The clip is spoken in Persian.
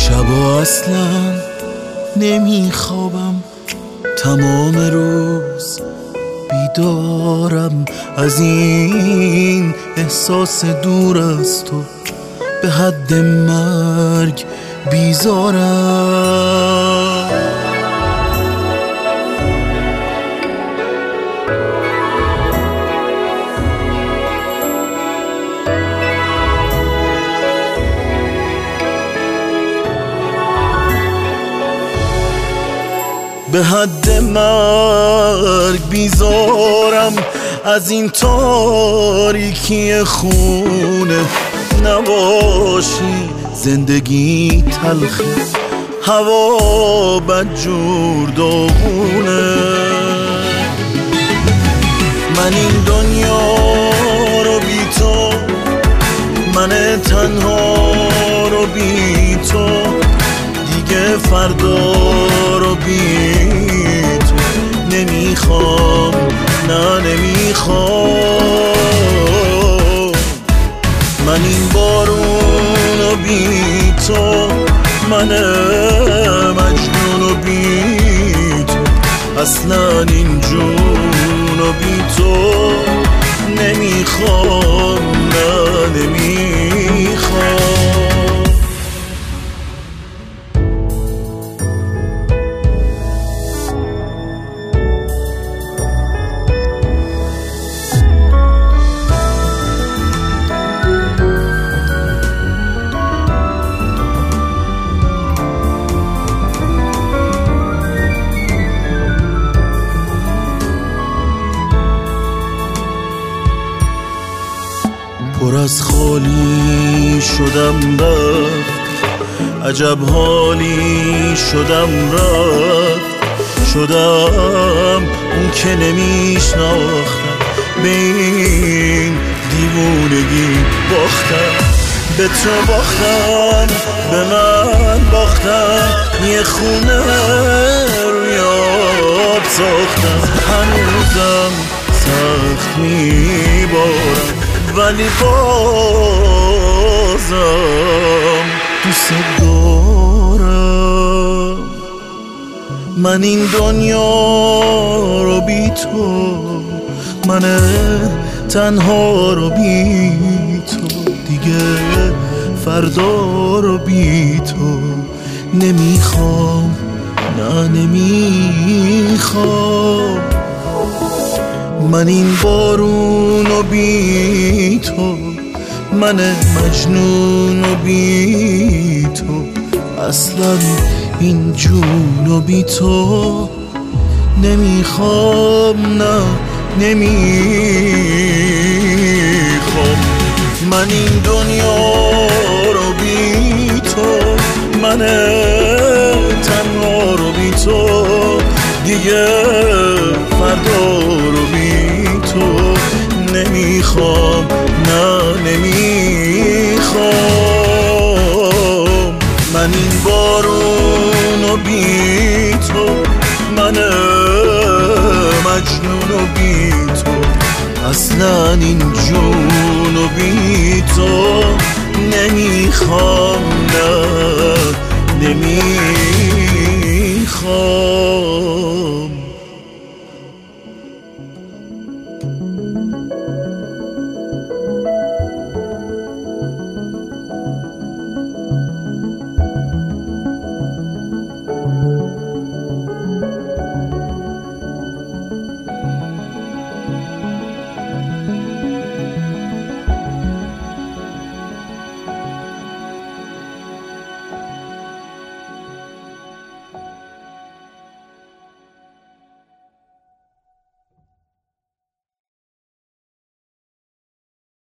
شبا اصلا نمیخوابم، تمام روز بیدارم، از این احساس دور از تو به حد مرگ بیزارم. به حد مرگ بیزارم، از این تاریکی خونه نباشی زندگی تلخی، هوا بدجور داغونه. من این دنیا رو بی تو، من تنها رو بی تو، دیگه فردا رو بی تو نمیخوام، نه نمیخوام. من این بارون رو بی تو، من مجنون رو بی تو، اصلا این جون رو بی تو نمیخوام، نه نمیخوام. پر از خالی شدم رفت، عجب حالی شدم رفت، شدم اون که نمیشناختم، به این دیوونگی باختم، به تو باختم، به من باختم، یه خونه روی آب ساختم، هنوزم سخت میبارم ولی بازم دوست دارم. من این دنیا رو بی تو، من تنها رو بی تو، دیگه فردا رو بی تو نمیخوام، نه نمیخوام. من این بارون رو بی تو، من مجنون رو بی تو، اصلا این جون رو بی تو نمیخوام، نه نمیخوام. من این دنیا رو بی تو، من تنها رو بی تو، دیگه فردا رو بی تو نمیخوام، نه نمیخوام. من این بارون رو بی تو، من مجنون رو بی تو، اصلا این جون رو بی تو نمیخوام، نه نمیخوام.